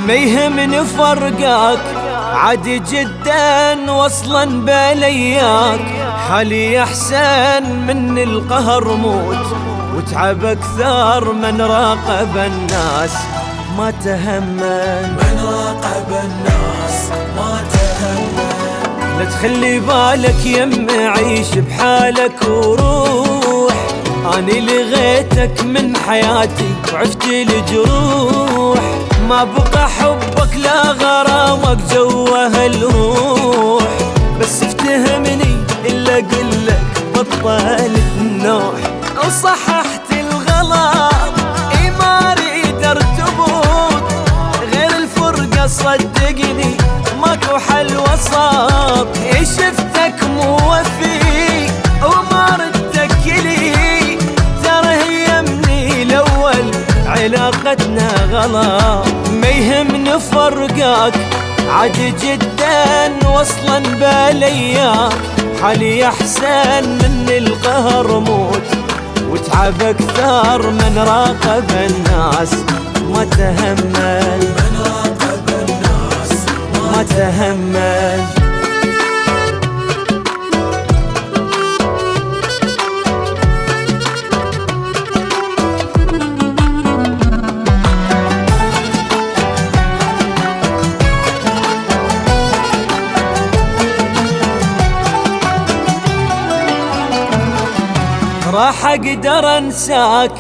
ما يهمني فرقك عادي جدا وصلا بلياك، حالي احسن من القهر موت وتعب اكثر من راقب الناس ما تهمل. من راقب الناس ما تهمل. لا تخلي بالك يمي عيش بحالك وروح، اني لغيتك من حياتي وعشت الجروح، ما بقى حبك لا غرامك جوه الروح، بس افتهمني الا اقولك بطل النوح. او صححت الغلط اي ما اريد ارتبط، غير الفرقة صدقني ماكو حل وسط. اي شفتك مو وفي وما ردك لي، ترى هي مني الاول علاقتنا غلط. ما يهمني فرقك عادي جدا وصلا بلياك، حالي احسن من القهر موت وتعب اكثر من راقب الناس ما تهمل. من راقب الناس ما تهمل. راح اقدر انساك،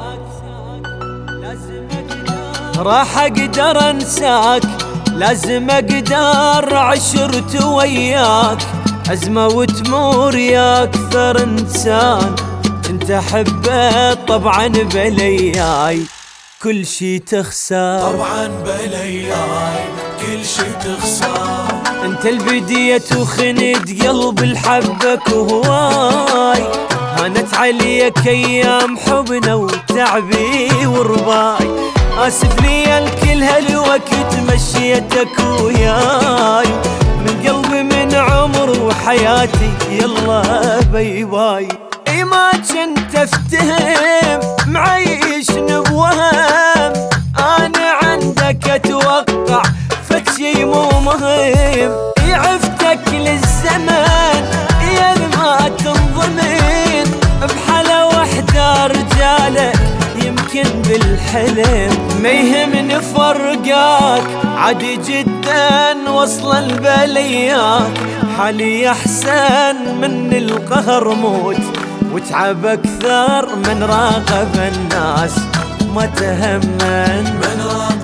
راح اقدر انساك، لازم اقدر عشرت وياك، ازمة وتمور يا اكثر انسان انت حبيت طبعا بلياي كل شي تخسر. طبعا بلياي كل شي تخسر. انت البدية وخند قلب الحبك وهواي، هانت عليك ايام حبنا وتعبي ورباي، اسف لي الكل هالوقت مشيتك وياي، من قلبي من عمر وحياتي يلا باي باي. اي ما كنت افتهم معيشني بوهم، انا عندك اتوقع فشي مو مهم، عفتك للزمن يا ما تنضمن، بحالة وحدة رجالك يمكن بالحلم. ما يهمني فرقك عادي جدا وصلا بلياك، حالي احسن من القهر موت وتعب اكثر من راقب الناس ما تهمل. من راقب